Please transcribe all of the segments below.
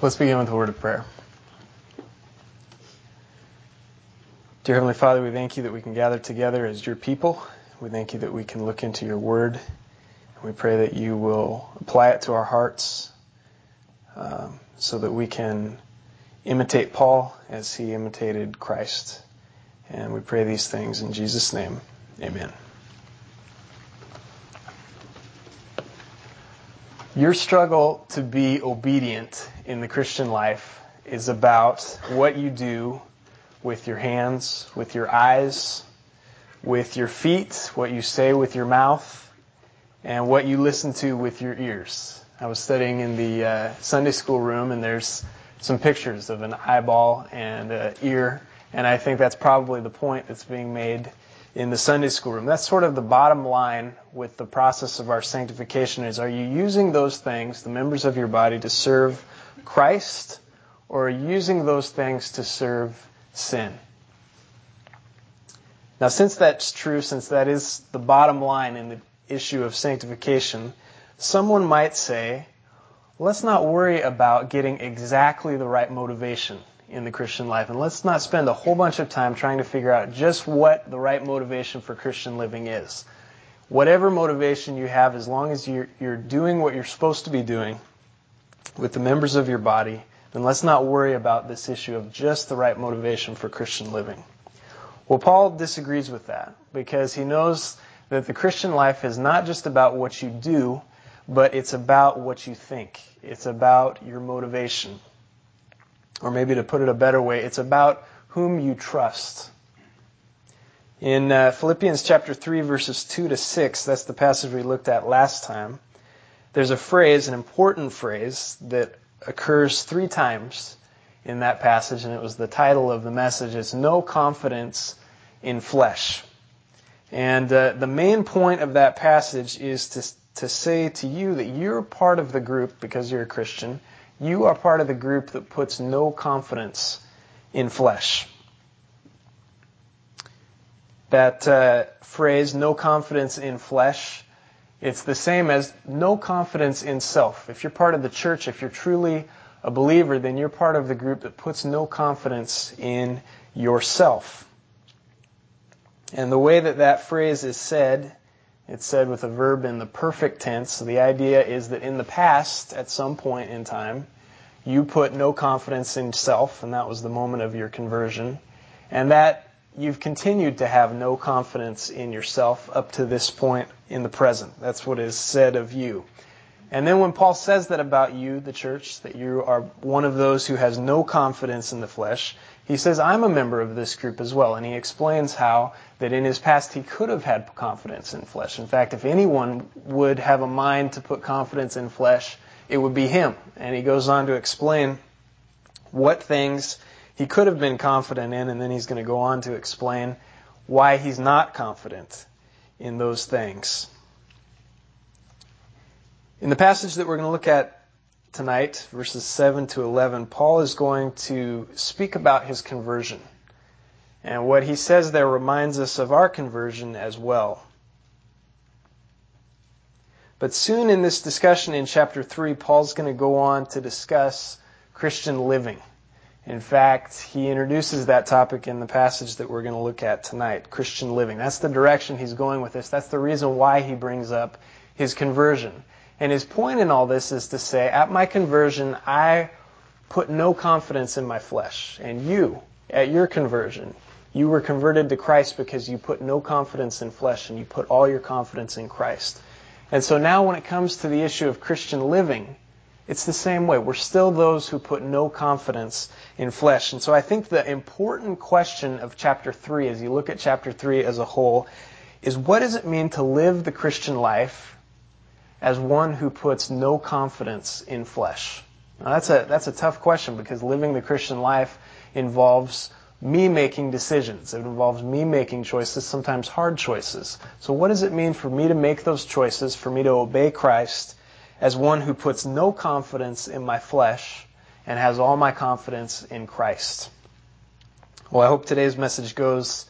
Let's begin with a word of prayer. Dear Heavenly Father, we thank you that we can gather together as your people. We thank you that we can look into your word. And we pray that you will apply it to our hearts so that we can imitate Paul as he imitated Christ. And we pray these things in Jesus' name. Amen. Your struggle to be obedient in the Christian life is about what you do with your hands, with your eyes, with your feet, what you say with your mouth, and what you listen to with your ears. I was studying in the Sunday school room, and there's some pictures of an eyeball and an ear, and I think that's probably the point that's being made in the Sunday school room. That's sort of the bottom line with the process of our sanctification is, are you using those things, the members of your body, to serve Christ, or are you using those things to serve sin? Now, since that's true, since that is the bottom line in the issue of sanctification, someone might say, let's not worry about getting exactly the right motivation in the Christian life, and let's not spend a whole bunch of time trying to figure out just what the right motivation for Christian living is. Whatever motivation you have, as long as you're doing what you're supposed to be doing with the members of your body, then let's not worry about this issue of just the right motivation for Christian living. Well, Paul disagrees with that because he knows that the Christian life is not just about what you do, but it's about what you think. It's about your motivation. Or maybe to put it a better way, it's about whom you trust. In Philippians chapter 3, verses 2 to 6, that's the passage we looked at last time, there's a phrase, an important phrase, that occurs 3 times in that passage, and it was the title of the message. It's no confidence in flesh. And the main point of that passage is to say to you that you're part of the group, because you're a Christian, you are part of the group that puts no confidence in flesh. That phrase, no confidence in flesh, it's the same as no confidence in self. If you're part of the church, if you're truly a believer, then you're part of the group that puts no confidence in yourself. And the way that phrase is said, it's said with a verb in the perfect tense. So the idea is that in the past, at some point in time, you put no confidence in self, and that was the moment of your conversion, and that you've continued to have no confidence in yourself up to this point in the present. That's what is said of you. And then when Paul says that about you, the church, that you are one of those who has no confidence in the flesh, he says, I'm a member of this group as well. And he explains how that in his past he could have had confidence in flesh. In fact, if anyone would have a mind to put confidence in flesh, it would be him. And he goes on to explain what things he could have been confident in, and then he's going to go on to explain why he's not confident in those things. In the passage that we're going to look at tonight, verses 7 to 11, Paul is going to speak about his conversion. And what he says there reminds us of our conversion as well. But soon in this discussion in chapter 3, Paul's going to go on to discuss Christian living. In fact, he introduces that topic in the passage that we're going to look at tonight, Christian living. That's the direction he's going with this. That's the reason why he brings up his conversion. And his point in all this is to say, at my conversion, I put no confidence in my flesh. And you, at your conversion, you were converted to Christ because you put no confidence in flesh and you put all your confidence in Christ. And so now when it comes to the issue of Christian living, it's the same way. We're still those who put no confidence in flesh. And so I think the important question of chapter 3, as you look at chapter 3 as a whole, is what does it mean to live the Christian life as one who puts no confidence in flesh? Now that's a tough question because living the Christian life involves me making decisions. It involves me making choices, sometimes hard choices. So what does it mean for me to make those choices, for me to obey Christ as one who puts no confidence in my flesh and has all my confidence in Christ? Well, I hope today's message goes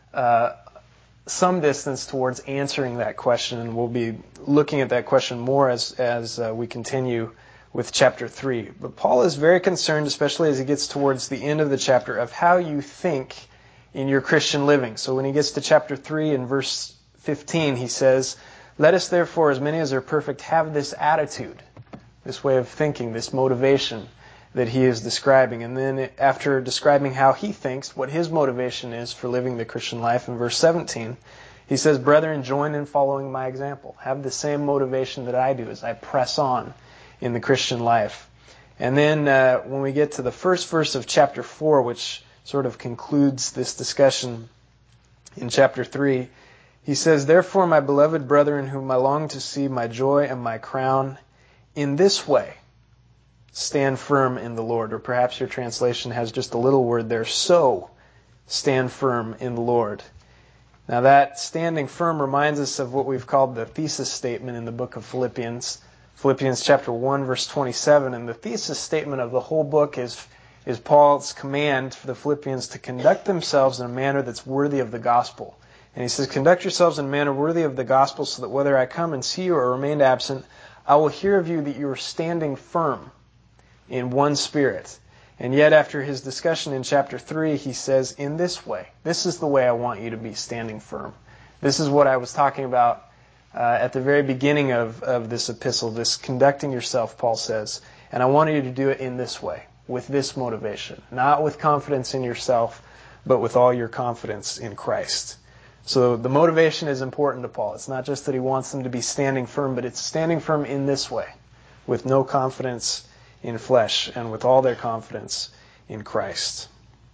some distance towards answering that question, and we'll be looking at that question more as we continue with chapter 3. But Paul is very concerned, especially as he gets towards the end of the chapter, of how you think in your Christian living. So when he gets to chapter 3 and verse 15, he says, "Let us therefore, as many as are perfect, have this attitude," this way of thinking, this motivation that he is describing. And then after describing how he thinks, what his motivation is for living the Christian life, in verse 17, he says, "Brethren, join in following my example." Have the same motivation that I do as I press on in the Christian life. And then when we get to the first verse of chapter 4, which sort of concludes this discussion in chapter 3, he says, "Therefore, my beloved brethren, whom I long to see, my joy and my crown, in this way stand firm in the Lord." Or perhaps your translation has just a little word there, "so stand firm in the Lord." Now that standing firm reminds us of what we've called the thesis statement in the book of Philippians. Philippians chapter 1, verse 27. And the thesis statement of the whole book is Paul's command for the Philippians to conduct themselves in a manner that's worthy of the gospel. And he says, "Conduct yourselves in a manner worthy of the gospel, so that whether I come and see you or remain absent, I will hear of you that you are standing firm in one spirit." And yet after his discussion in chapter 3, he says, "In this way, this is the way I want you to be standing firm." This is what I was talking about at the very beginning of this epistle, this conducting yourself, Paul says. And I want you to do it in this way, with this motivation. Not with confidence in yourself, but with all your confidence in Christ. So the motivation is important to Paul. It's not just that he wants them to be standing firm, but it's standing firm in this way, with no confidence in flesh, and with all their confidence in Christ.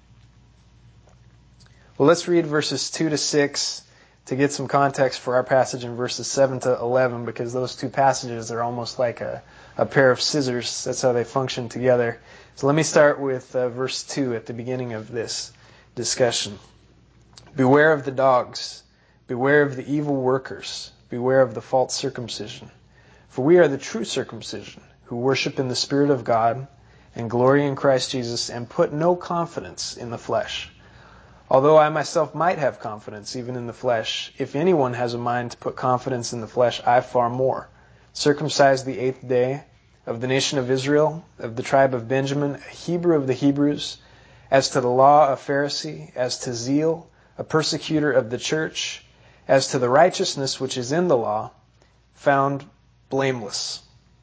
Well, let's read verses 2 to 6 to get some context for our passage in verses 7 to 11, because those two passages are almost like a pair of scissors. That's how they function together. So let me start with verse 2 at the beginning of this discussion. "Beware of the dogs, beware of the evil workers, beware of the false circumcision. For we are the true circumcision, who worship in the Spirit of God and glory in Christ Jesus, and put no confidence in the flesh. Although I myself might have confidence even in the flesh, if anyone has a mind to put confidence in the flesh, I far more. Circumcised the 8th day, of the nation of Israel, of the tribe of Benjamin, a Hebrew of the Hebrews, as to the law, a Pharisee, as to zeal, a persecutor of the church, as to the righteousness which is in the law, found blameless."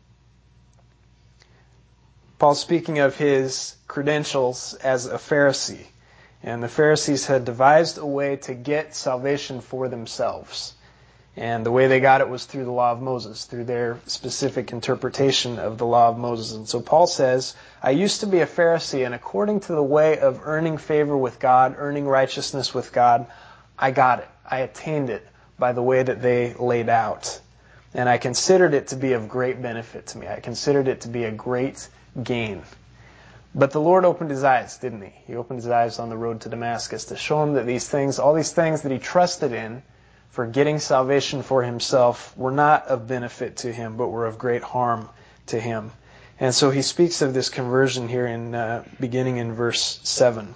Paul's speaking of his credentials as a Pharisee. And the Pharisees had devised a way to get salvation for themselves. And the way they got it was through the law of Moses, through their specific interpretation of the law of Moses. And so Paul says, "I used to be a Pharisee, and according to the way of earning favor with God, earning righteousness with God, I got it. I attained it by the way that they laid out. And I considered it to be of great benefit to me. I considered it to be a great gain. But the Lord opened his eyes, didn't he? He opened his eyes on the road to Damascus to show him that these things, all these things that he trusted in for getting salvation for himself, were not of benefit to him, but were of great harm to him." And so he speaks of this conversion here in beginning in verse 7.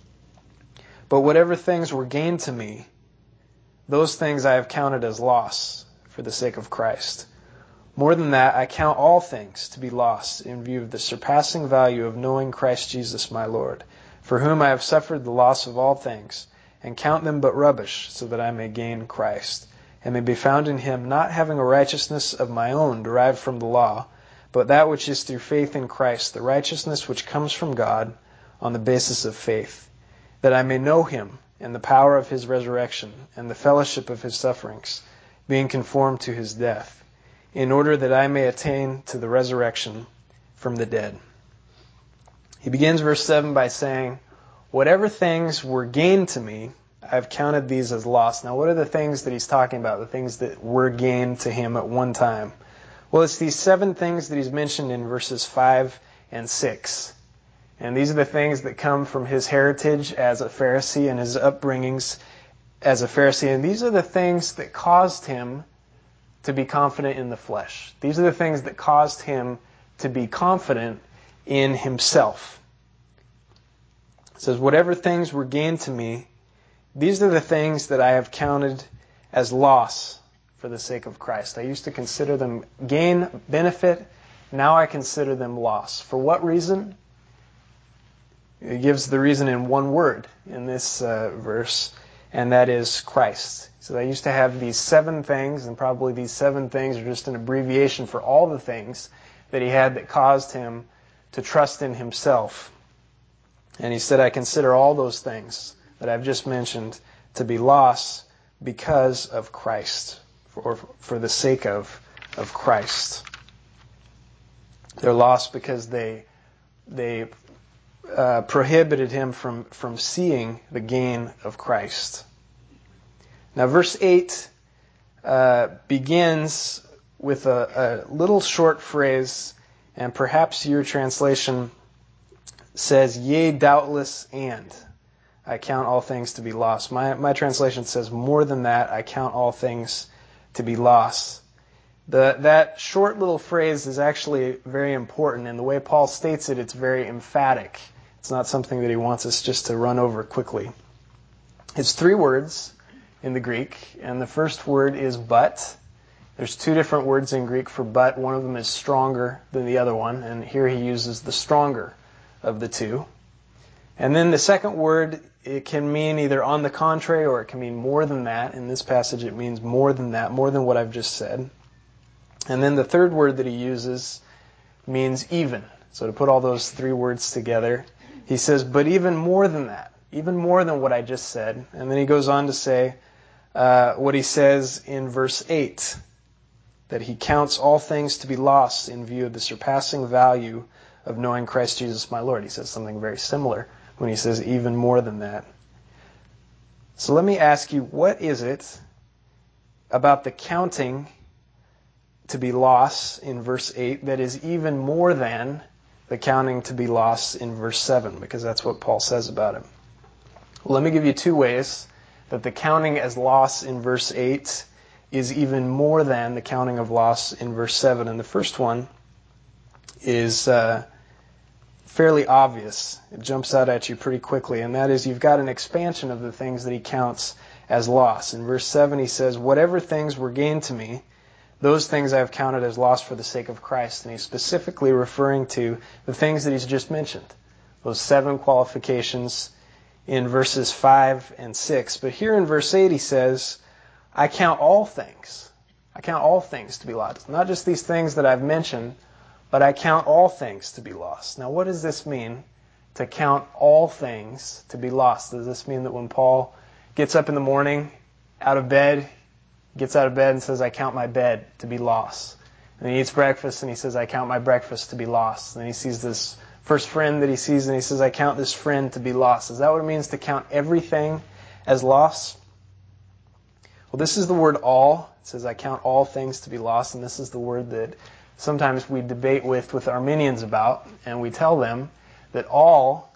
"But whatever things were gained to me, those things I have counted as loss for the sake of Christ. More than that, I count all things to be lost in view of the surpassing value of knowing Christ Jesus my Lord, for whom I have suffered the loss of all things, and count them but rubbish, so that I may gain Christ, and may be found in him, not having a righteousness of my own derived from the law, but that which is through faith in Christ, the righteousness which comes from God on the basis of faith, that I may know him and the power of his resurrection and the fellowship of his sufferings, being conformed to his death, in order that I may attain to the resurrection from the dead." He begins verse 7 by saying, "Whatever things were gained to me, I've counted these as loss." Now, what are the things that he's talking about, the things that were gained to him at one time? Well, it's these 7 things that he's mentioned in verses 5 and 6. And these are the things that come from his heritage as a Pharisee and his upbringings as a Pharisee. And these are the things that caused him to be confident in the flesh. These are the things that caused him to be confident in himself. It says, "Whatever things were gained to me, these are the things that I have counted as loss for the sake of Christ." I used to consider them gain, benefit, now I consider them lost. For what reason? He gives the reason in one word in this verse, and that is Christ. So I used to have these 7 things, and probably these 7 things are just an abbreviation for all the things that he had that caused him to trust in himself. And he said, I consider all those things that I've just mentioned to be lost because of Christ, or for the sake of Christ. They're lost because they prohibited him from seeing the gain of Christ. Now, verse 8 begins with a little short phrase, and perhaps your translation says, yea, doubtless, and I count all things to be lost. My translation says, more than that, I count all things to be lost. That short little phrase is actually very important, and the way Paul states it, it's very emphatic. It's not something that he wants us just to run over quickly. It's 3 words in the Greek, and the first word is but. There's 2 different words in Greek for but. One of them is stronger than the other one, and here he uses the stronger of the 2. And then the second word, it can mean either on the contrary or it can mean more than that. In this passage it means more than that, more than what I've just said. And then the third word that he uses means even. So to put all those 3 words together, he says, but even more than that, even more than what I just said. And then he goes on to say what he says in verse 8, that he counts all things to be lost in view of the surpassing value of knowing Christ Jesus my Lord. He says something very similar when he says even more than that. So let me ask you, what is it about the counting to be lost in verse 8 that is even more than the counting to be lost in verse 7? Because that's what Paul says about it. Well, let me give you 2 ways that the counting as loss in verse 8 is even more than the counting of loss in verse 7. And the first one is fairly obvious. It jumps out at you pretty quickly, and that is you've got an expansion of the things that he counts as loss. In verse 7 he says, whatever things were gained to me, those things I have counted as loss for the sake of Christ. And he's specifically referring to the things that he's just mentioned, those 7 qualifications in verses 5 and 6. But here in verse 8 he says, I count all things. I count all things to be lost. Not just these things that I've mentioned, but I count all things to be lost. Now what does this mean, to count all things to be lost? Does this mean that when Paul gets up in the morning, gets out of bed and says, I count my bed to be lost? And he eats breakfast and he says, I count my breakfast to be lost. And then he sees this first friend that he sees and he says, I count this friend to be lost. Is that what it means to count everything as loss? Well, this is the word all. It says, I count all things to be lost. And this is the word that sometimes we debate with Arminians about. And we tell them that all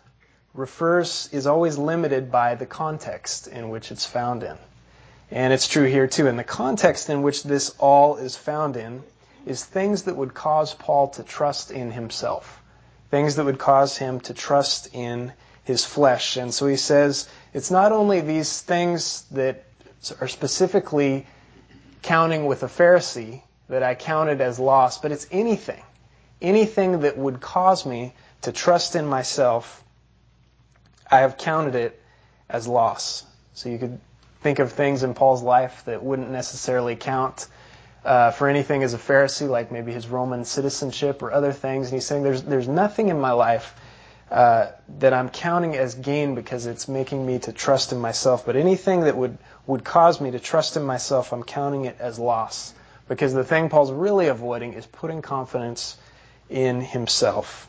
is always limited by the context in which it's found in. And it's true here too. And the context in which this all is found in is things that would cause Paul to trust in himself. Things that would cause him to trust in his flesh. And so he says, it's not only these things that are specifically counting with a Pharisee that I counted as loss, but it's anything that would cause me to trust in myself, I have counted it as loss. So you could think of things in Paul's life that wouldn't necessarily count for anything as a Pharisee, like maybe his Roman citizenship or other things. And he's saying there's nothing in my life that I'm counting as gain because it's making me to trust in myself. But anything that would cause me to trust in myself, I'm counting it as loss. Because the thing Paul's really avoiding is putting confidence in himself.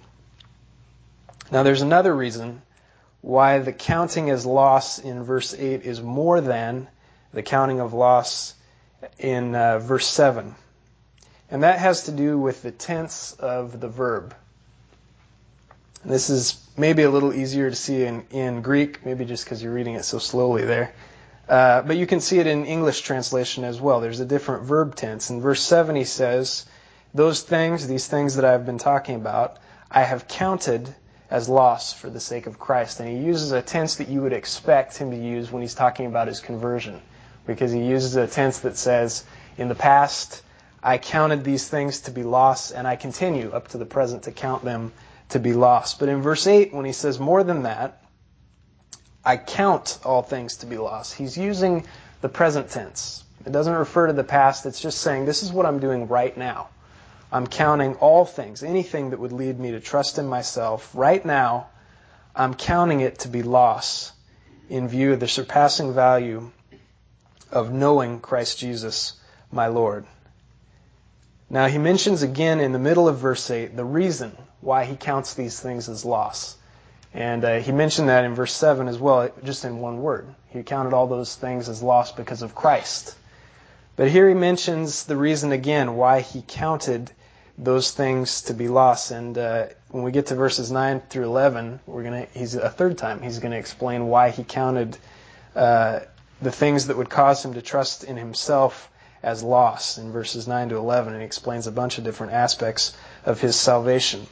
Now there's another reason why the counting as loss in verse 8 is more than the counting of loss in verse 7. And that has to do with the tense of the verb. And this is maybe a little easier to see in Greek, maybe just because you're reading it so slowly there. But you can see it in English translation as well. There's a different verb tense. In verse 7 he says, these things that I've been talking about, I have counted as loss for the sake of Christ. And he uses a tense that you would expect him to use when he's talking about his conversion. Because he uses a tense that says, in the past, I counted these things to be loss, and I continue up to the present to count them to be loss. But in verse 8, when he says more than that, I count all things to be loss, he's using the present tense. It doesn't refer to the past. It's just saying, this is what I'm doing right now. I'm counting all things, anything that would lead me to trust in myself. Right now, I'm counting it to be loss in view of the surpassing value of knowing Christ Jesus, my Lord. Now, he mentions again in the middle of verse 8 the reason why he counts these things as loss. And he mentioned that in verse 7 as well, just in one word. He counted all those things as loss because of Christ. But here he mentions the reason again why he counted those things to be loss. And when we get to verses 9 through 11, he's a third time he's going to explain why he counted the things that would cause him to trust in himself as loss in verses 9 to 11. And he explains a bunch of different aspects of his salvation.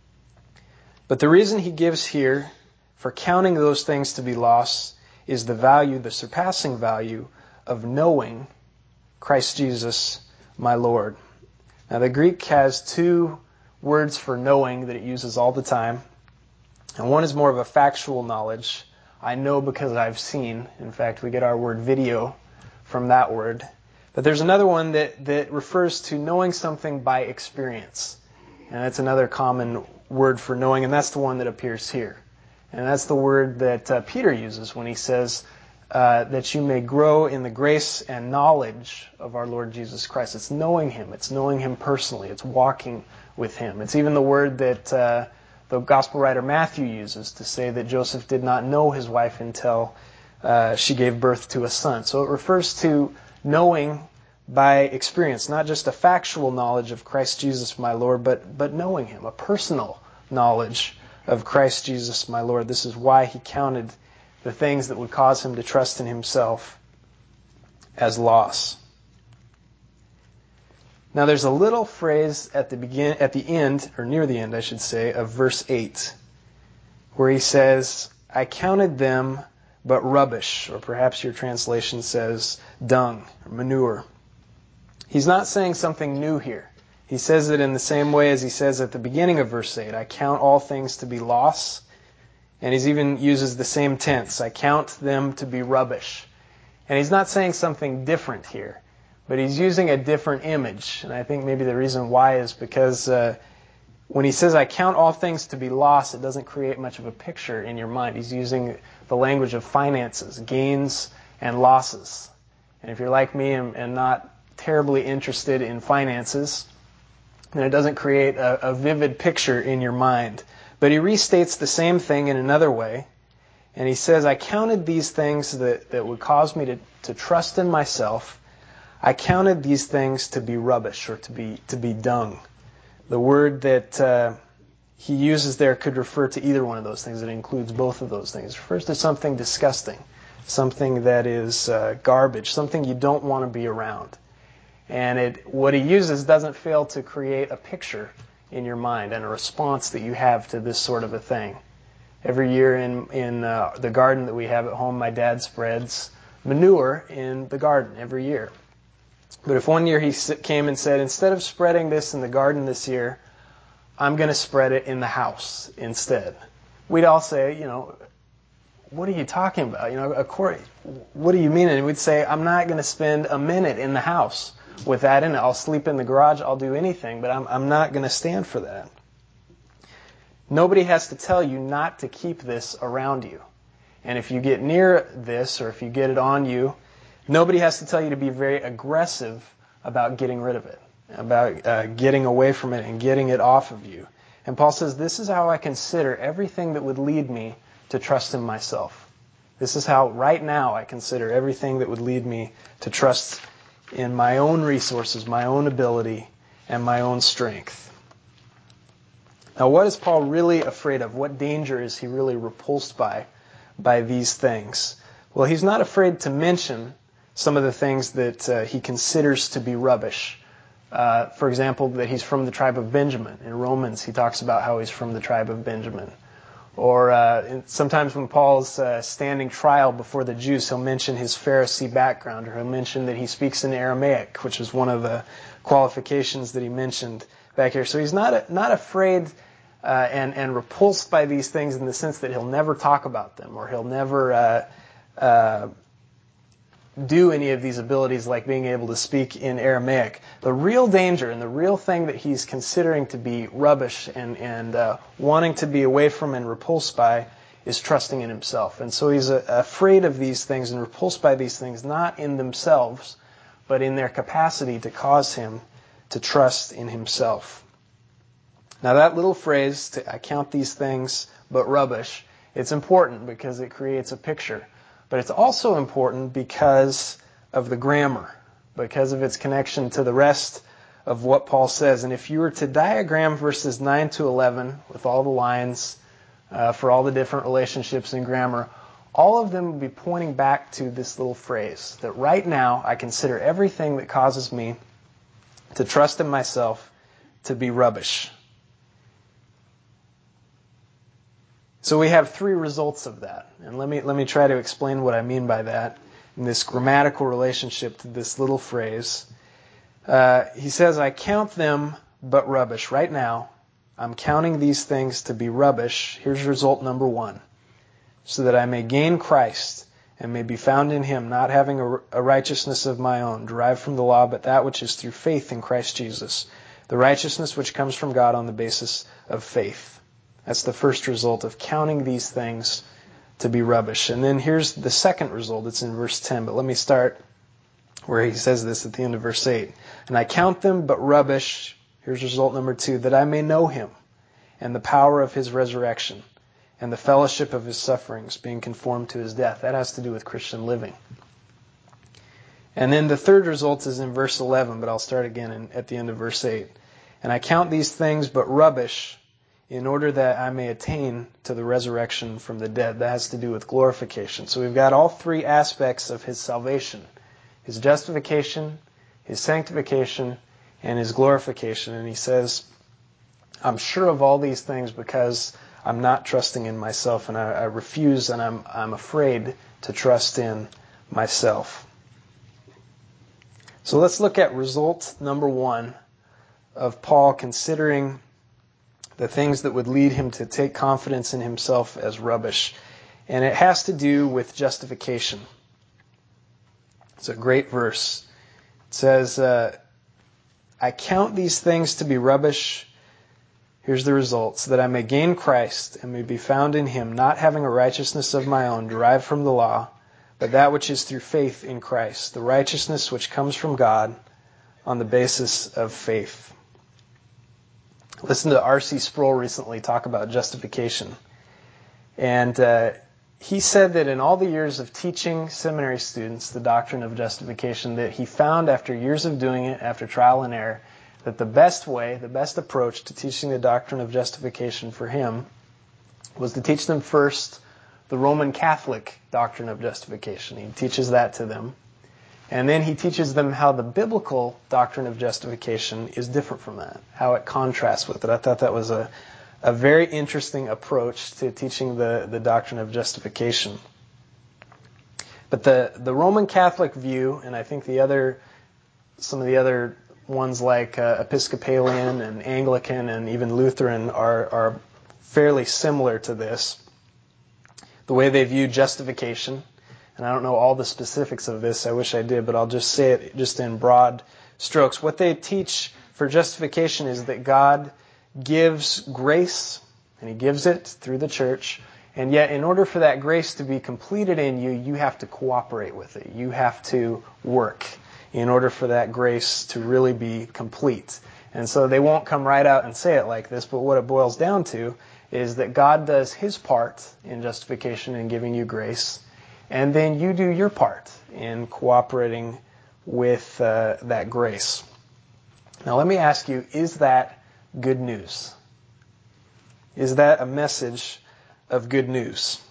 But the reason he gives here for counting those things to be loss is the value, the surpassing value of knowing Christ Jesus, my Lord. Now, the Greek has two words for knowing that it uses all the time. And one is more of a factual knowledge. I know because I've seen. In fact, we get our word video from that word. But there's another one that refers to knowing something by experience. And that's another common word for knowing, and that's the one that appears here. And that's the word that Peter uses when he says that you may grow in the grace and knowledge of our Lord Jesus Christ. It's knowing Him. It's knowing Him personally. It's walking with Him. It's even the word that the gospel writer Matthew uses to say that Joseph did not know his wife until she gave birth to a son. So it refers to knowing by experience, not just a factual knowledge of Christ Jesus my Lord, but knowing Him, a personal knowledge of Christ Jesus my Lord. This is why he counted the things that would cause him to trust in himself as loss. Now there's a little phrase at the end, or near the end I should say, of verse 8, where he says, I counted them but rubbish, or perhaps your translation says dung, or manure. He's not saying something new here. He says it in the same way as he says at the beginning of verse 8, I count all things to be loss. And he even uses the same tense, I count them to be rubbish. And he's not saying something different here, but he's using a different image. And I think maybe the reason why is because when he says, I count all things to be loss, it doesn't create much of a picture in your mind. He's using the language of finances, gains and losses. And if you're like me and not terribly interested in finances, then it doesn't create a vivid picture in your mind. But he restates the same thing in another way. And he says, I counted these things that would cause me to trust in myself. I counted these things to be rubbish, or to be dung. The word that he uses there could refer to either one of those things. It includes both of those things. It refers to something disgusting, something that is garbage, something you don't want to be around. And what he uses doesn't fail to create a picture in your mind and a response that you have to this sort of a thing. Every year in the garden that we have at home, my dad spreads manure in the garden every year. But if one year he came and said, instead of spreading this in the garden this year, I'm going to spread it in the house instead, we'd all say, what are you talking about? What do you mean? And we'd say, I'm not going to spend a minute in the house with that in it. I'll sleep in the garage, I'll do anything, but I'm not going to stand for that. Nobody has to tell you not to keep this around you. And if you get near this, or if you get it on you, nobody has to tell you to be very aggressive about getting rid of it, about getting away from it and getting it off of you. And Paul says, this is how I consider everything that would lead me to trust in myself. This is how right now I consider everything that would lead me to trust in my own resources, my own ability, and my own strength. Now, what is Paul really afraid of? What danger is he really repulsed by these things? Well, he's not afraid to mention some of the things that he considers to be rubbish. For example, that he's from the tribe of Benjamin. In Romans, he talks about how he's from the tribe of Benjamin. Or sometimes when Paul's standing trial before the Jews, he'll mention his Pharisee background, or he'll mention that he speaks in Aramaic, which is one of the qualifications that he mentioned back here. So he's not afraid and repulsed by these things in the sense that he'll never talk about them or he'll never do any of these abilities like being able to speak in Aramaic. The real danger and the real thing that he's considering to be rubbish and wanting to be away from and repulsed by is trusting in himself. And so he's afraid of these things and repulsed by these things, not in themselves, but in their capacity to cause him to trust in himself. Now that little phrase, I count these things but rubbish, it's important because it creates a picture. But it's also important because of the grammar, because of its connection to the rest of what Paul says. And if you were to diagram verses 9 to 11 with all the lines for all the different relationships in grammar, all of them would be pointing back to this little phrase, that right now I consider everything that causes me to trust in myself to be rubbish. So we have three results of that. And let me try to explain what I mean by that in this grammatical relationship to this little phrase. He says, I count them but rubbish. Right now, I'm counting these things to be rubbish. Here's result number 1. So that I may gain Christ and may be found in him, not having a righteousness of my own, derived from the law, but that which is through faith in Christ Jesus, the righteousness which comes from God on the basis of faith. That's the first result of counting these things to be rubbish. And then here's the second result. It's in verse 10, but let me start where he says this at the end of verse 8. And I count them but rubbish, here's result number 2, that I may know him and the power of his resurrection and the fellowship of his sufferings, being conformed to his death. That has to do with Christian living. And then the third result is in verse 11, but I'll start again at the end of verse 8. And I count these things but rubbish, in order that I may attain to the resurrection from the dead. That has to do with glorification. So we've got all three aspects of his salvation. His justification, his sanctification, and his glorification. And he says, I'm sure of all these things because I'm not trusting in myself, and I refuse and I'm afraid to trust in myself. So let's look at result number 1 of Paul considering the things that would lead him to take confidence in himself as rubbish. And it has to do with justification. It's a great verse. It says, I count these things to be rubbish. Here's the results, that I may gain Christ and may be found in him, not having a righteousness of my own derived from the law, but that which is through faith in Christ, the righteousness which comes from God on the basis of faith. Listen to R.C. Sproul recently talk about justification. And he said that in all the years of teaching seminary students the doctrine of justification, that he found after years of doing it, after trial and error, that the best way, the best approach to teaching the doctrine of justification for him was to teach them first the Roman Catholic doctrine of justification. He teaches that to them. And then he teaches them how the biblical doctrine of justification is different from that, how it contrasts with it. I thought that was a very interesting approach to teaching the doctrine of justification. But the Roman Catholic view, and I think some of the other ones like Episcopalian and Anglican and even Lutheran are fairly similar to this. The way they view justification. And I don't know all the specifics of this. I wish I did, but I'll just say it just in broad strokes. What they teach for justification is that God gives grace, and he gives it through the church. And yet, in order for that grace to be completed in you, you have to cooperate with it. You have to work in order for that grace to really be complete. And so they won't come right out and say it like this, but what it boils down to is that God does his part in justification and giving you grace. And then you do your part in cooperating with that grace. Now let me ask you, is that good news? Is that a message of good news?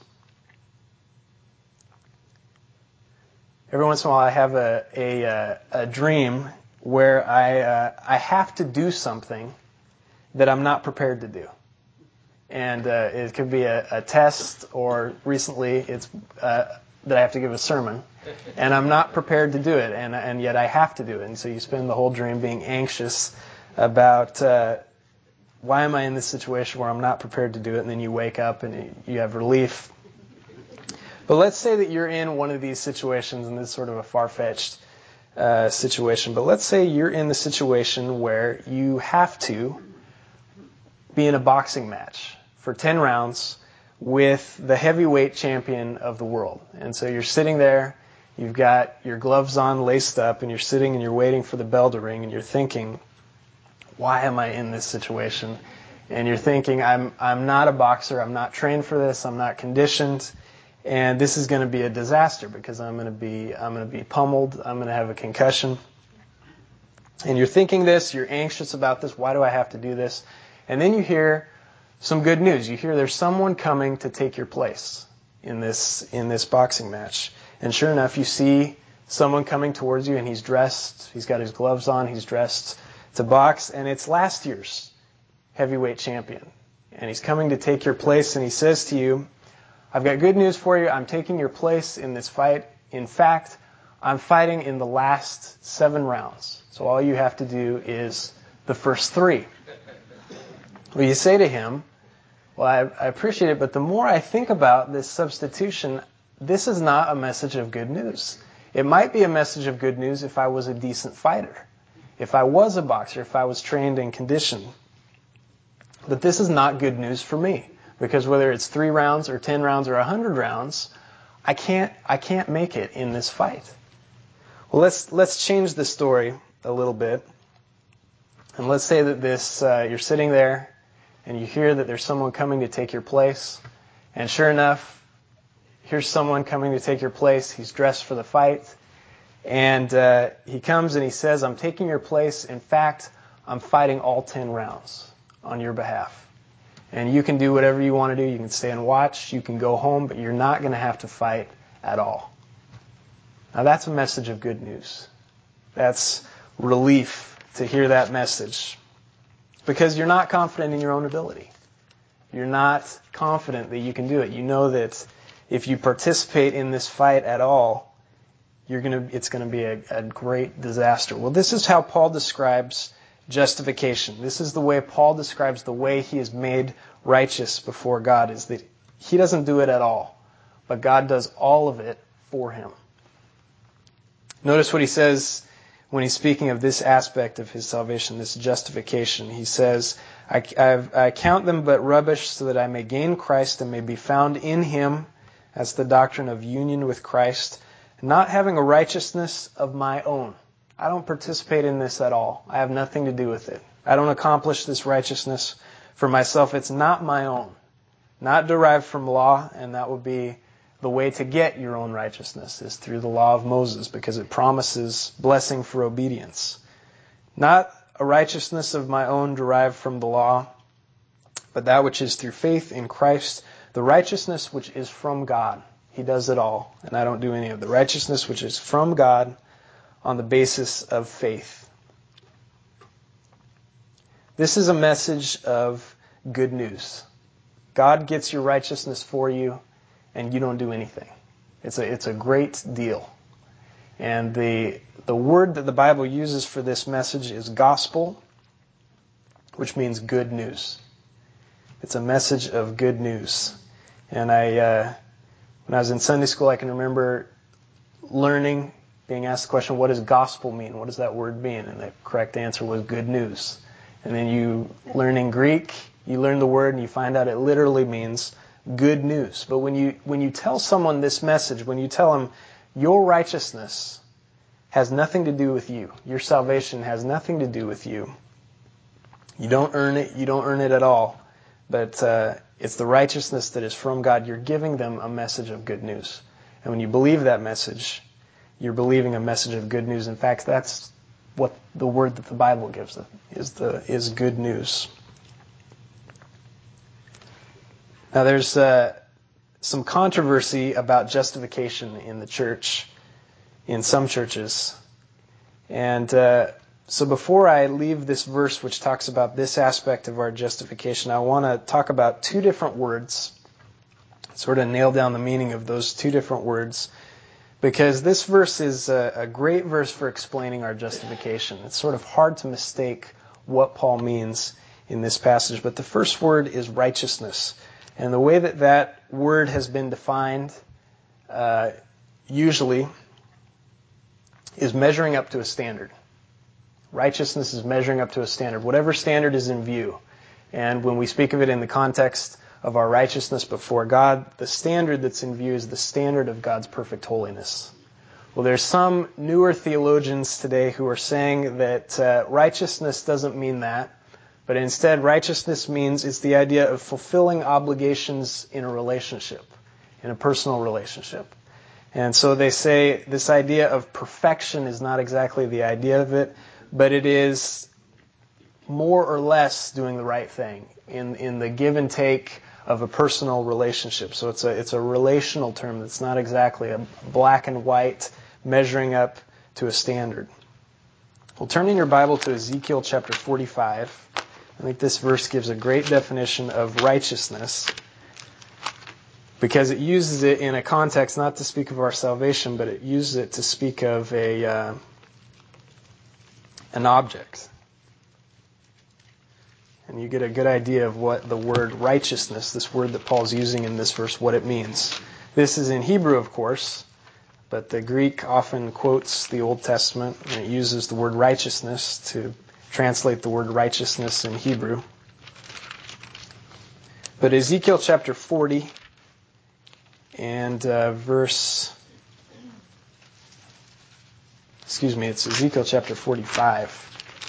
Every once in a while I have a dream where I have to do something that I'm not prepared to do. And it could be a test, or recently it's that I have to give a sermon, and I'm not prepared to do it, and yet I have to do it. And so you spend the whole dream being anxious about why am I in this situation where I'm not prepared to do it, and then you wake up and you have relief. But let's say that you're in one of these situations, and this is sort of a far-fetched situation, but let's say you're in the situation where you have to be in a boxing match for 10 rounds with the heavyweight champion of the world. And so you're sitting there, you've got your gloves on, laced up, and you're sitting and you're waiting for the bell to ring, and you're thinking, why am I in this situation? And you're thinking, I'm not a boxer, I'm not trained for this, I'm not conditioned, and this is going to be a disaster because I'm going to be pummeled, I'm going to have a concussion. And you're thinking this, you're anxious about this, why do I have to do this? And then you hear some good news. You hear there's someone coming to take your place in this boxing match. And sure enough, you see someone coming towards you, and he's dressed, he's got his gloves on, he's dressed to box, and it's last year's heavyweight champion. And he's coming to take your place, and he says to you, I've got good news for you. I'm taking your place in this fight. In fact, I'm fighting in the last 7 rounds. So all you have to do is the first 3. Well, you say to him, well, I appreciate it, but the more I think about this substitution, this is not a message of good news. It might be a message of good news if I was a decent fighter, if I was a boxer, if I was trained and conditioned. But this is not good news for me, because whether it's 3 rounds or 10 rounds or 100 rounds, I can't make it in this fight. Well, let's change the story a little bit, and let's say that you're sitting there, and you hear that there's someone coming to take your place, and sure enough, here's someone coming to take your place. He's dressed for the fight, and he comes and he says, I'm taking your place. In fact, I'm fighting all 10 rounds on your behalf. And you can do whatever you want to do. You can stay and watch. You can go home, but you're not going to have to fight at all. Now, that's a message of good news. That's relief to hear that message. Because you're not confident in your own ability. You're not confident that you can do it. You know that if you participate in this fight at all, it's going to be a great disaster. Well, this is how Paul describes justification. This is the way Paul describes the way he is made righteous before God, is that he doesn't do it at all, but God does all of it for him. Notice what he says when he's speaking of this aspect of his salvation, this justification. He says, I count them but rubbish so that I may gain Christ and may be found in him. That's the doctrine of union with Christ. Not having a righteousness of my own. I don't participate in this at all. I have nothing to do with it. I don't accomplish this righteousness for myself. It's not my own. Not derived from law, and that would be the way to get your own righteousness is through the law of Moses, because it promises blessing for obedience. Not a righteousness of my own derived from the law, but that which is through faith in Christ, the righteousness which is from God. He does it all, and I don't do any of the righteousness which is from God on the basis of faith. This is a message of good news. God gets your righteousness for you, and you don't do anything. It's a great deal. And the word that the Bible uses for this message is gospel, which means good news. It's a message of good news. And when I was in Sunday school, I can remember learning, being asked the question, what does gospel mean? What does that word mean? And the correct answer was good news. And then you learn in Greek, you learn the word, and you find out it literally means good news. But when you tell someone this message, when you tell them your righteousness has nothing to do with you, your salvation has nothing to do with you, you don't earn it at all, but it's the righteousness that is from God, you're giving them a message of good news. And when you believe that message, you're believing a message of good news. In fact, that's what the word that the Bible gives is good news. Now, there's some controversy about justification in the church, in some churches. And so before I leave this verse which talks about this aspect of our justification, I want to talk about 2 different words sort of nail down the meaning of those two different words, because this verse is a great verse for explaining our justification. It's sort of hard to mistake what Paul means in this passage. But the first word is righteousness. And the way that that word has been defined usually is measuring up to a standard. Righteousness is measuring up to a standard, whatever standard is in view. And when we speak of it in the context of our righteousness before God, the standard that's in view is the standard of God's perfect holiness. Well, there's some newer theologians today who are saying that righteousness doesn't mean that, but instead righteousness means it's the idea of fulfilling obligations in a relationship, in a personal relationship. And so they say this idea of perfection is not exactly the idea of it, but it is more or less doing the right thing in the give and take of a personal relationship. So it's a relational term that's not exactly a black and white measuring up to a standard. Well, turn in your Bible to Ezekiel chapter 45. I think this verse gives a great definition of righteousness because it uses it in a context not to speak of our salvation, but it uses it to speak of an object. And you get a good idea of what the word righteousness, this word that Paul's using in this verse, what it means. This is in Hebrew, of course, but the Greek often quotes the Old Testament, and it uses the word righteousness to translate the word righteousness in Hebrew. But Ezekiel chapter 40 and it's Ezekiel chapter 45.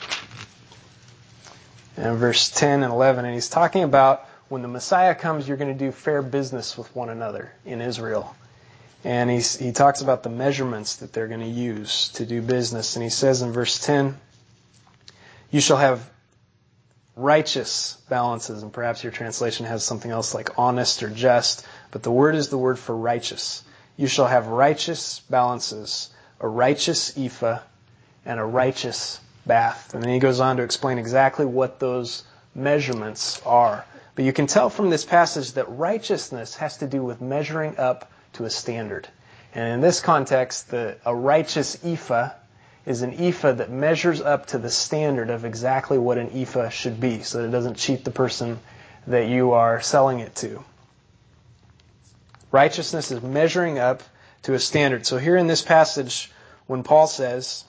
And verse 10 and 11, and he's talking about when the Messiah comes, you're going to do fair business with one another in Israel. And he talks about the measurements that they're going to use to do business. And he says in verse 10, you shall have righteous balances. And perhaps your translation has something else like honest or just, but the word is the word for righteous. You shall have righteous balances, a righteous ephah, and a righteous bath. And then he goes on to explain exactly what those measurements are. But you can tell from this passage that righteousness has to do with measuring up to a standard. And in this context, a righteous ephah is an ephah that measures up to the standard of exactly what an ephah should be, so that it doesn't cheat the person that you are selling it to. Righteousness is measuring up to a standard. So here in this passage, when Paul says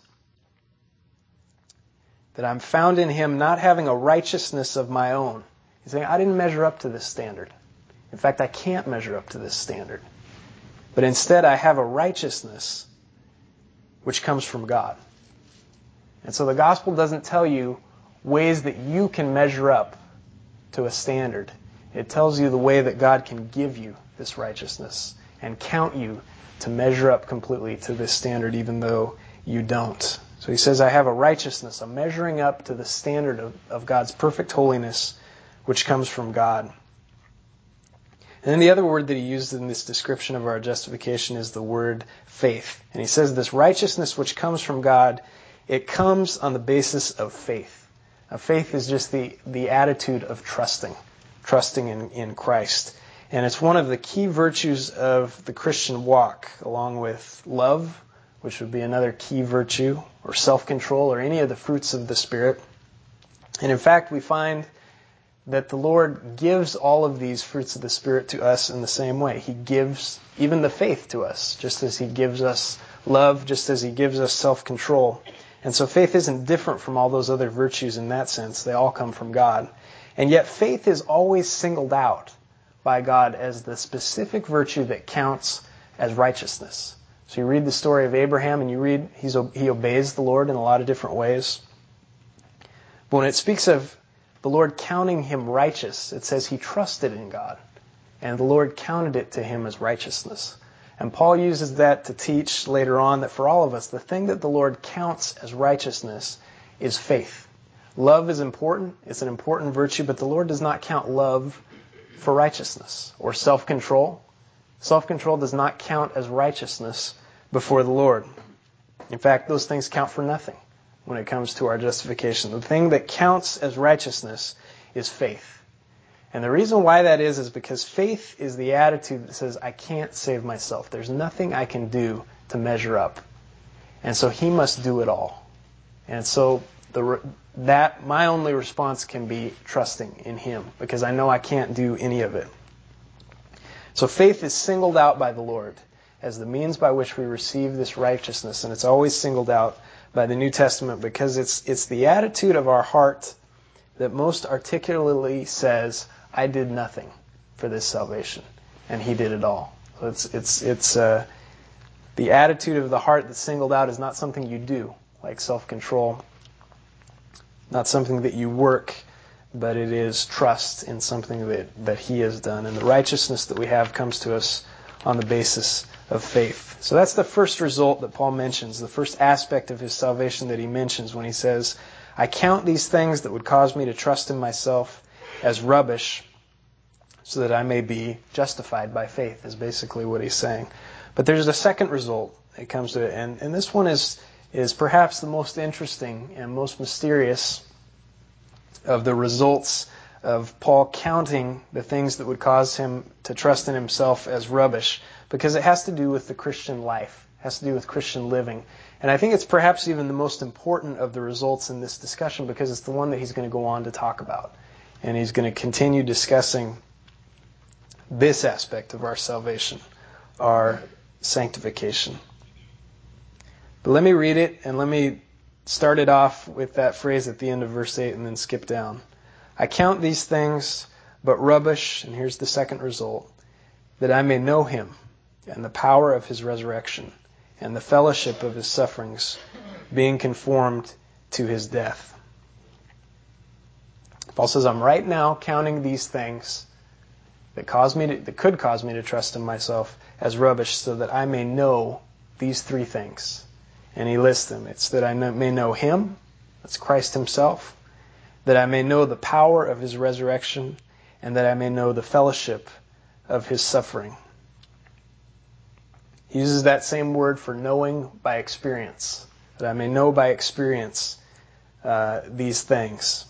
that I'm found in him not having a righteousness of my own, he's saying I didn't measure up to this standard. In fact, I can't measure up to this standard. But instead, I have a righteousness which comes from God. And so the gospel doesn't tell you ways that you can measure up to a standard. It tells you the way that God can give you this righteousness and count you to measure up completely to this standard, even though you don't. So he says, I have a righteousness, a measuring up to the standard of God's perfect holiness, which comes from God. And then the other word that he used in this description of our justification is the word faith. And he says this righteousness which comes from God, it comes on the basis of faith. Now, faith is just the attitude of trusting in Christ. And it's one of the key virtues of the Christian walk, along with love, which would be another key virtue, or self-control, or any of the fruits of the Spirit. And in fact, we find that the Lord gives all of these fruits of the Spirit to us in the same way. He gives even the faith to us, just as He gives us love, just as He gives us self-control. And so faith isn't different from all those other virtues in that sense. They all come from God. And yet faith is always singled out by God as the specific virtue that counts as righteousness. So you read the story of Abraham and you read he obeys the Lord in a lot of different ways. But when it speaks of the Lord counting him righteous, it says he trusted in God, and the Lord counted it to him as righteousness. And Paul uses that to teach later on that for all of us, the thing that the Lord counts as righteousness is faith. Love is important. It's an important virtue, but the Lord does not count love for righteousness or self-control. Self-control does not count as righteousness before the Lord. In fact, those things count for nothing when it comes to our justification. The thing that counts as righteousness is faith. And the reason why that is because faith is the attitude that says, I can't save myself. There's nothing I can do to measure up. And so he must do it all. And so my only response can be trusting in him, because I know I can't do any of it. So faith is singled out by the Lord as the means by which we receive this righteousness, and it's always singled out by the New Testament because it's the attitude of our heart that most articulately says, I did nothing for this salvation, and he did it all. So it's the attitude of the heart that's singled out is not something you do, like self-control, not something that you work, but it is trust in something that he has done. And the righteousness that we have comes to us on the basis of faith. So that's the first result that Paul mentions, the first aspect of his salvation that he mentions when he says, I count these things that would cause me to trust in myself as rubbish so that I may be justified by faith, is basically what he's saying. But there's a second result that comes to it, and this one is perhaps the most interesting and most mysterious of the results of Paul counting the things that would cause him to trust in himself as rubbish, because it has to do with the Christian life. It has to do with Christian living. And I think it's perhaps even the most important of the results in this discussion, because it's the one that he's going to go on to talk about. And he's going to continue discussing this aspect of our salvation, our sanctification. But let me read it, and let me start it off with that phrase at the end of verse 8 and then skip down. I count these things but rubbish, and here's the second result, that I may know him and the power of his resurrection and the fellowship of his sufferings, being conformed to his death. Paul says, I'm right now counting these things that could cause me to trust in myself as rubbish, so that I may know these three things. And he lists them. It's that I may know him, that's Christ himself, that I may know the power of his resurrection, and that I may know the fellowship of his suffering. He uses that same word for knowing by experience, that I may know by experience these things.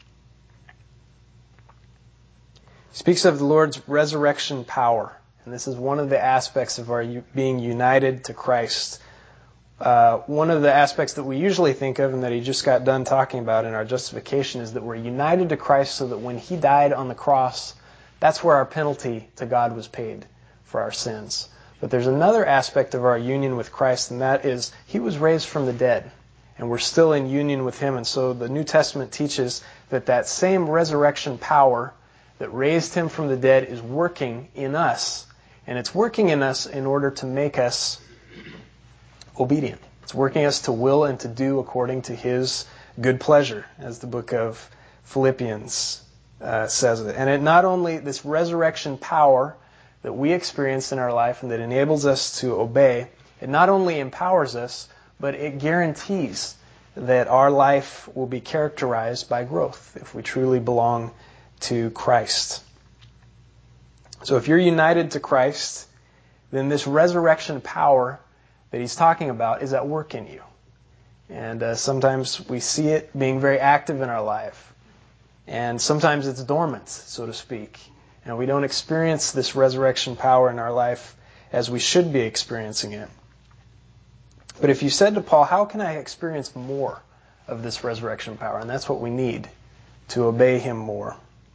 He speaks of the Lord's resurrection power, and this is one of the aspects of our being united to Christ. One of the aspects that we usually think of and that he just got done talking about in our justification is that we're united to Christ so that when he died on the cross, that's where our penalty to God was paid for our sins. But there's another aspect of our union with Christ, and that is he was raised from the dead, and we're still in union with him. And so the New Testament teaches that same resurrection power that raised him from the dead is working in us, and it's working in us in order to make us obedient. It's working us to will and to do according to his good pleasure, as the book of Philippians says it. And it not only, this resurrection power that we experience in our life and that enables us to obey, it not only empowers us, but it guarantees that our life will be characterized by growth if we truly belong to Christ. So if you're united to Christ, then this resurrection power that he's talking about is at work in you. And sometimes we see it being very active in our life. And sometimes it's dormant, so to speak. And we don't experience this resurrection power in our life as we should be experiencing it. But if you said to Paul, how can I experience more of this resurrection power? And that's what we need to obey him more.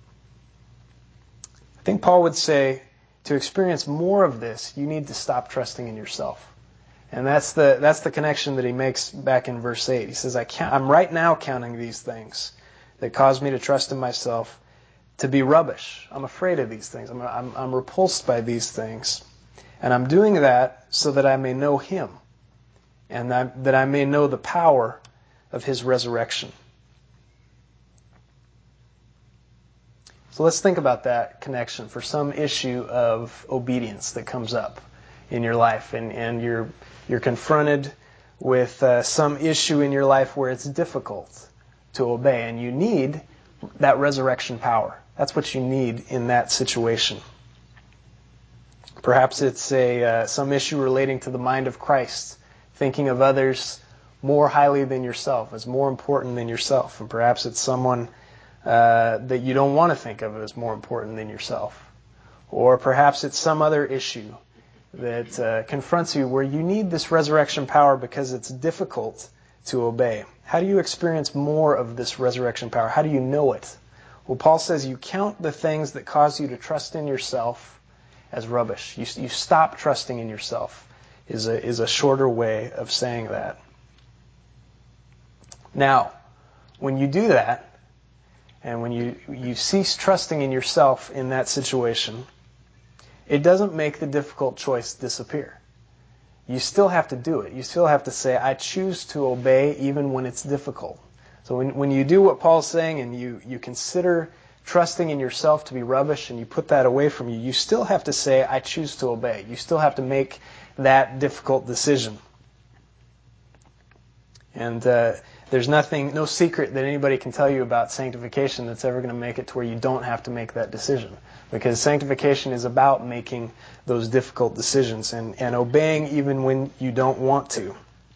I think Paul would say, to experience more of this, you need to stop trusting in yourself. And that's the connection that he makes back in verse 8. He says, I'm right now counting these things that cause me to trust in myself to be rubbish. I'm afraid of these things. I'm repulsed by these things. And I'm doing that so that I may know him and that I may know the power of his resurrection. So let's think about that connection for some issue of obedience that comes up in your life, and you're confronted with some issue in your life where it's difficult to obey, and you need that resurrection power. That's what you need in that situation. Perhaps it's some issue relating to the mind of Christ, thinking of others more highly than yourself, as more important than yourself. And perhaps it's someone that you don't want to think of as more important than yourself. Or perhaps it's some other issue that confronts you where you need this resurrection power because it's difficult to obey. How do you experience more of this resurrection power? How do you know it? Well, Paul says you count the things that cause you to trust in yourself as rubbish. You stop trusting in yourself is a shorter way of saying that. Now, when you do that, and when you cease trusting in yourself in that situation, it doesn't make the difficult choice disappear. You still have to do it. You still have to say, I choose to obey even when it's difficult. So when you do what Paul's saying and you consider trusting in yourself to be rubbish and you put that away from you, you still have to say, I choose to obey. You still have to make that difficult decision. And there's no secret that anybody can tell you about sanctification that's ever going to make it to where you don't have to make that decision. Because sanctification is about making those difficult decisions and obeying even when you don't want to.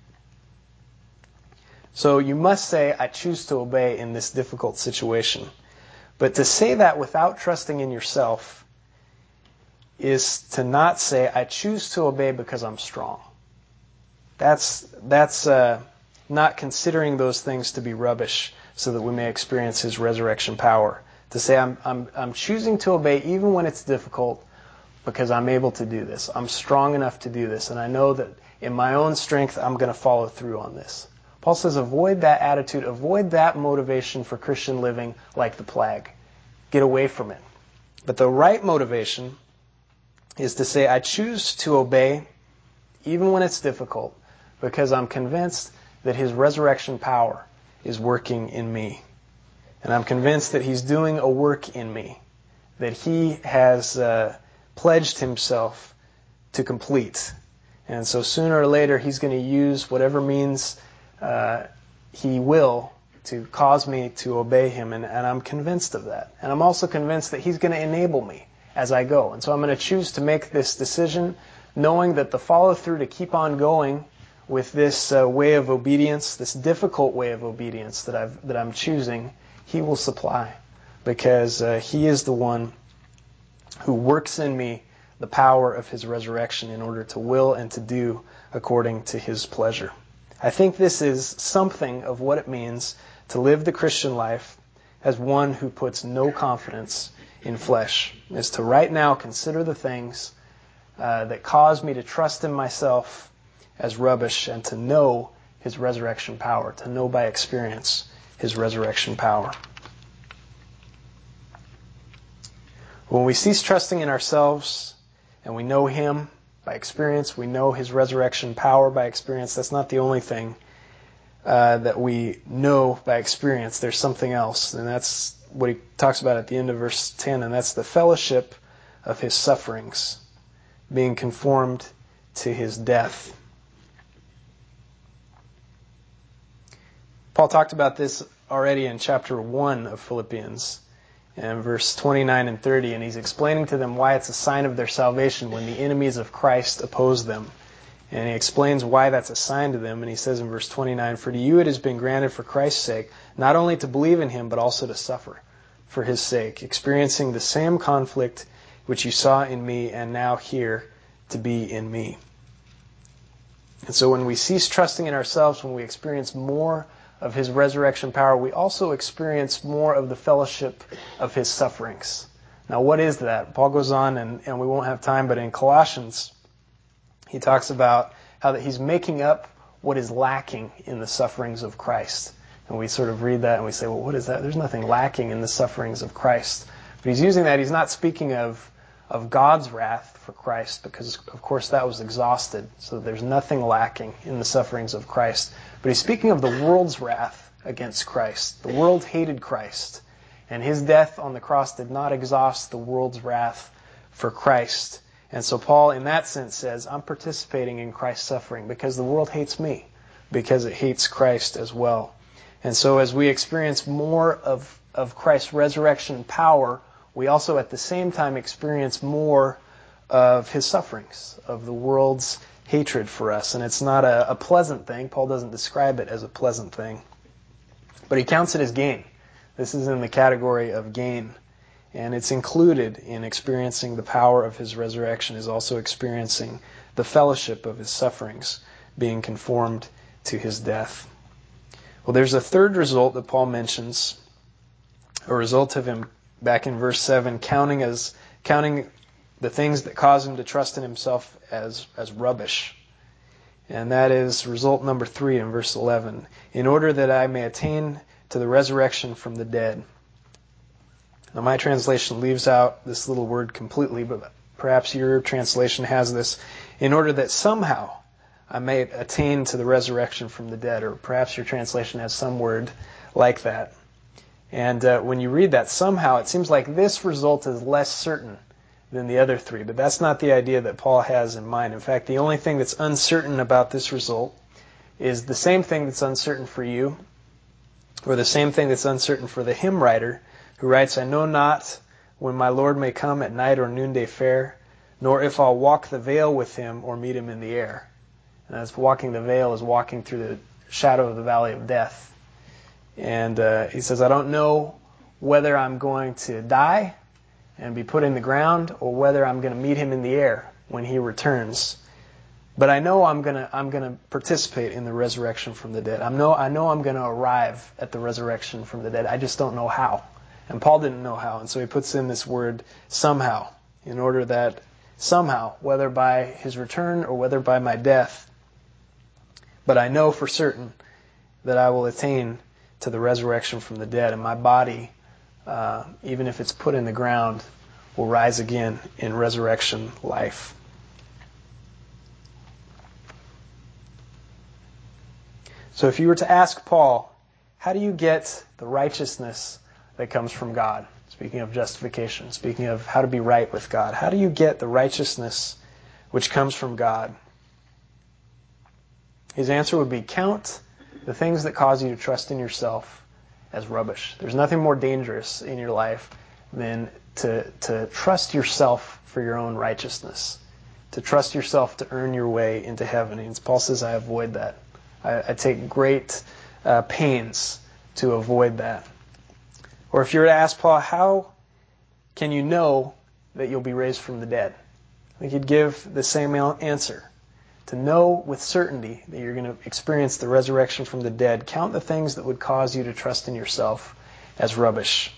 So you must say, I choose to obey in this difficult situation. But to say that without trusting in yourself is to not say, I choose to obey because I'm strong. That's not considering those things to be rubbish so that we may experience His resurrection power. To say, I'm choosing to obey even when it's difficult because I'm able to do this. I'm strong enough to do this. And I know that in my own strength, I'm going to follow through on this. Paul says, avoid that attitude, avoid that motivation for Christian living like the plague. Get away from it. But the right motivation is to say, I choose to obey even when it's difficult because I'm convinced that His resurrection power is working in me. And I'm convinced that He's doing a work in me that He has pledged Himself to complete. And so sooner or later, He's going to use whatever means He will to cause me to obey Him. And I'm convinced of that. And I'm also convinced that He's going to enable me as I go. And so I'm going to choose to make this decision knowing that the follow-through to keep on going with this way of obedience, this difficult way of obedience that I'm choosing, He will supply. Because He is the one who works in me the power of His resurrection in order to will and to do according to His pleasure. I think this is something of what it means to live the Christian life as one who puts no confidence in flesh, is to right now consider the things that cause me to trust in myself as rubbish and to know His resurrection power, to know by experience His resurrection power. When we cease trusting in ourselves and we know Him by experience, we know His resurrection power by experience, that's not the only thing that we know by experience. There's something else, and that's what he talks about at the end of verse 10, and that's the fellowship of His sufferings, being conformed to His death. Paul talked about this already in chapter 1 of Philippians, and verse 29 and 30, and he's explaining to them why it's a sign of their salvation when the enemies of Christ oppose them. And he explains why that's a sign to them, and he says in verse 29, For to you it has been granted for Christ's sake, not only to believe in Him, but also to suffer for His sake, experiencing the same conflict which you saw in me and now hear to be in me. And so when we cease trusting in ourselves, when we experience more of His resurrection power, we also experience more of the fellowship of His sufferings. Now, what is that? Paul goes on, and we won't have time, but in Colossians, he talks about how that he's making up what is lacking in the sufferings of Christ. And we sort of read that and we say, well, what is that? There's nothing lacking in the sufferings of Christ. But he's using that. He's not speaking of God's wrath for Christ, because, of course, that was exhausted. So there's nothing lacking in the sufferings of Christ. But he's speaking of the world's wrath against Christ. The world hated Christ. And His death on the cross did not exhaust the world's wrath for Christ. And so Paul, in that sense, says, I'm participating in Christ's suffering because the world hates me, because it hates Christ as well. And so as we experience more of Christ's resurrection power, we also at the same time experience more of His sufferings, of the world's hatred for us. And it's not a pleasant thing. Paul doesn't describe it as a pleasant thing. But he counts it as gain. This is in the category of gain. And it's included in experiencing the power of his resurrection, is also experiencing the fellowship of his sufferings, being conformed to his death. Well, there's a third result that Paul mentions, a result of him back in verse 7, counting the things that cause him to trust in himself as rubbish. And that is result number 3 in verse 11. In order that I may attain to the resurrection from the dead. Now my translation leaves out this little word completely, but perhaps your translation has this. In order that somehow I may attain to the resurrection from the dead. Or perhaps your translation has some word like that. And when you read that, somehow, it seems like this result is less certain than the other 3. But that's not the idea that Paul has in mind. In fact, the only thing that's uncertain about this result is the same thing that's uncertain for you, or the same thing that's uncertain for the hymn writer, who writes, I know not when my Lord may come at night or noonday fair, nor if I'll walk the vale with him or meet him in the air. And as walking the vale is walking through the shadow of the valley of death. And he says, I don't know whether I'm going to die and be put in the ground or whether I'm going to meet him in the air when he returns. But I know I'm going to participate in the resurrection from the dead. I know I'm going to arrive at the resurrection from the dead. I just don't know how. And Paul didn't know how. And so he puts in this word somehow, in order that somehow, whether by his return or whether by my death, but I know for certain that I will attain to the resurrection from the dead, and my body, even if it's put in the ground, will rise again in resurrection life. So if you were to ask Paul, how do you get the righteousness that comes from God? Speaking of justification, speaking of how to be right with God, how do you get the righteousness which comes from God? His answer would be, count the things that cause you to trust in yourself as rubbish. There's nothing more dangerous in your life than to trust yourself for your own righteousness, to trust yourself to earn your way into heaven. And Paul says, I avoid that. I take great pains to avoid that. Or if you were to ask Paul, how can you know that you'll be raised from the dead? I think he'd give the same answer. To know with certainty that you're going to experience the resurrection from the dead, count the things that would cause you to trust in yourself as rubbish.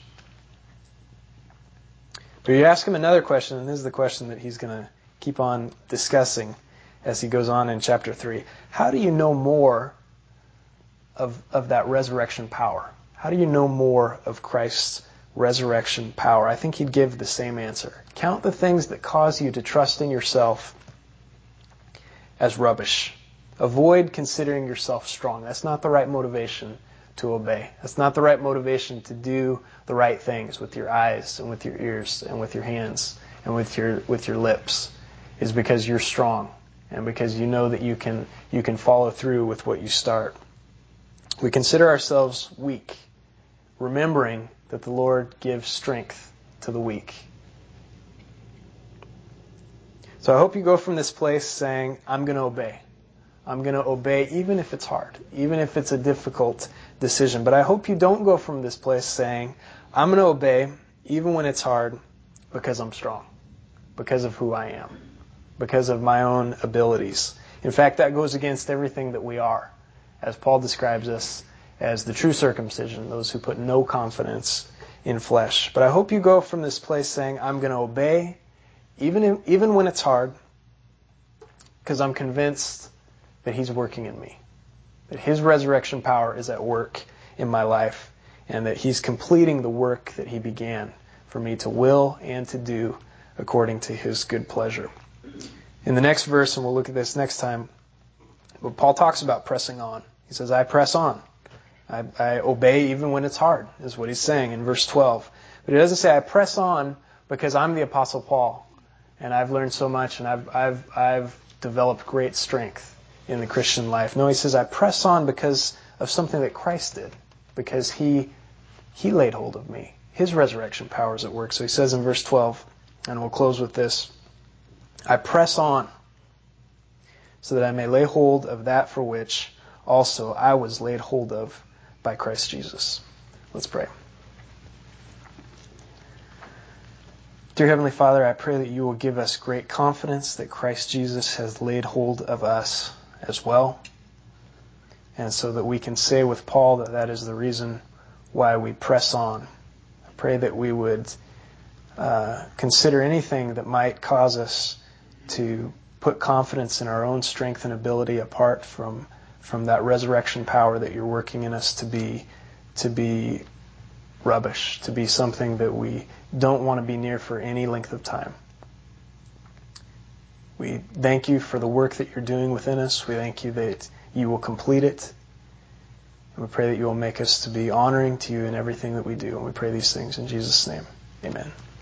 But you ask him another question, and this is the question that he's going to keep on discussing as he goes on in chapter 3. How do you know more of that resurrection power? How do you know more of Christ's resurrection power? I think he'd give the same answer. Count the things that cause you to trust in yourself as rubbish. Avoid considering yourself strong. That's not the right motivation to obey. That's not the right motivation to do the right things with your eyes and with your ears and with your hands and with your lips. Is because you're strong and because you know that you can follow through with what you start. We consider ourselves weak, remembering that the Lord gives strength to the weak. So I hope you go from this place saying, I'm going to obey. I'm going to obey even if it's hard, even if it's a difficult decision. But I hope you don't go from this place saying, I'm going to obey even when it's hard because I'm strong, because of who I am, because of my own abilities. In fact, that goes against everything that we are, as Paul describes us as the true circumcision, those who put no confidence in flesh. But I hope you go from this place saying, I'm going to obey even when it's hard, because I'm convinced that He's working in me, that His resurrection power is at work in my life, and that He's completing the work that He began for me to will and to do according to His good pleasure. In the next verse, and we'll look at this next time, but Paul talks about pressing on. He says, I press on. I obey even when it's hard, is what he's saying in verse 12. But he doesn't say, I press on because I'm the Apostle Paul, and I've learned so much, and I've developed great strength in the Christian life. No, he says, I press on because of something that Christ did, because He laid hold of me. His resurrection power is at work. So he says in verse 12, and we'll close with this, I press on so that I may lay hold of that for which also I was laid hold of by Christ Jesus. Let's pray. Dear Heavenly Father, I pray that you will give us great confidence that Christ Jesus has laid hold of us as well, and so that we can say with Paul that that is the reason why we press on. I pray that we would consider anything that might cause us to put confidence in our own strength and ability apart from that resurrection power that you're working in us to be rubbish, to be something that we don't want to be near for any length of time. We thank you for the work that you're doing within us. We thank you that you will complete it. And we pray that you will make us to be honoring to you in everything that we do. And we pray these things in Jesus' name. Amen.